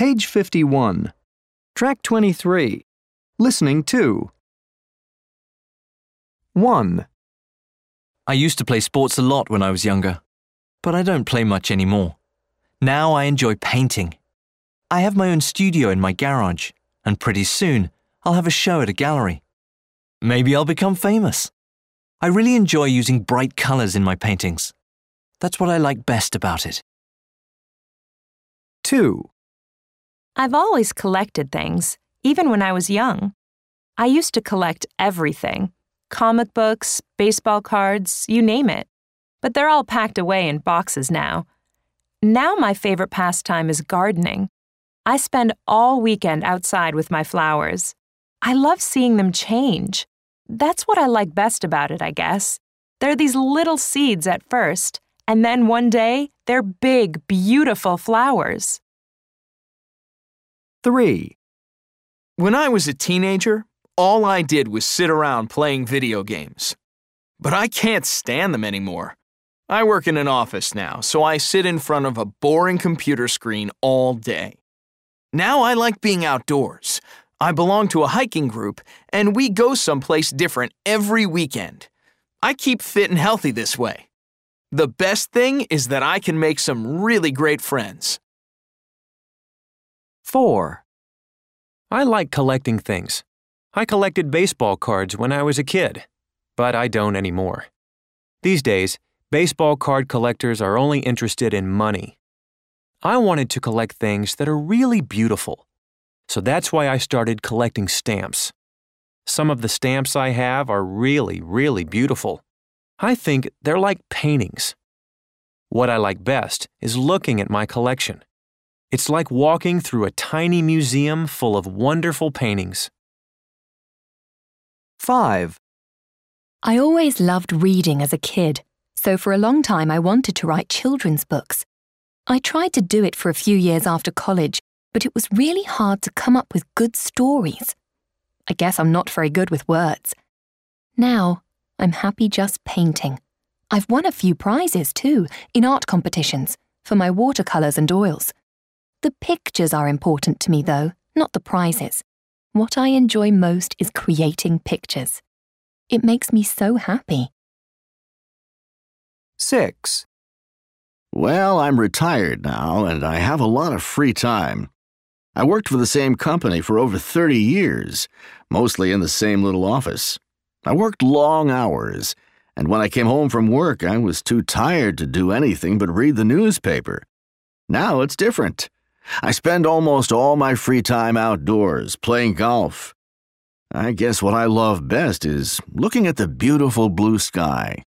Page 51. Track 23. Listening to. 1. I used to play sports a lot when I was younger, but I don't play much anymore. Now I enjoy painting. I have my own studio in my garage, and pretty soon I'll have a show at a gallery. Maybe I'll become famous. I really enjoy using bright colors in my paintings. That's what I like best about it. 2. I've always collected things, even when I was young. I used to collect everything. Comic books, baseball cards, you name it. But they're all packed away in boxes now. Now my favorite pastime is gardening. I spend all weekend outside with my flowers. I love seeing them change. That's what I like best about it, I guess. They're these little seeds at first, and then one day, they're big, beautiful flowers. 3. When I was a teenager, all I did was sit around playing video games. But I can't stand them anymore. I work in an office now, so I sit in front of a boring computer screen all day. Now I like being outdoors. I belong to a hiking group, and we go someplace different every weekend. I keep fit and healthy this way. The best thing is that I can make some really great friends. 4. I like collecting things. I collected baseball cards when I was a kid, but I don't anymore. These days, baseball card collectors are only interested in money. I wanted to collect things that are really beautiful, so that's why I started collecting stamps. Some of the stamps I have are really, really beautiful. I think they're like paintings. What I like best is looking at my collection. It's like walking through a tiny museum full of wonderful paintings. 5. I always loved reading as a kid, so for a long time I wanted to write children's books. I tried to do it for a few years after college, but it was really hard to come up with good stories. I guess I'm not very good with words. Now, I'm happy just painting. I've won a few prizes too, in art competitions, for my watercolors and oils. The pictures are important to me though, not the prizes. What I enjoy most is creating pictures. It makes me so happy. 6. Well, I'm retired now, and I have a lot of free time. I worked for the same company for over 30 years, mostly in the same little office. I worked long hours, and when I came home from work, I was too tired to do anything but read the newspaper. Now it's different. I spend almost all my free time outdoors, playing golf. I guess what I love best is looking at the beautiful blue sky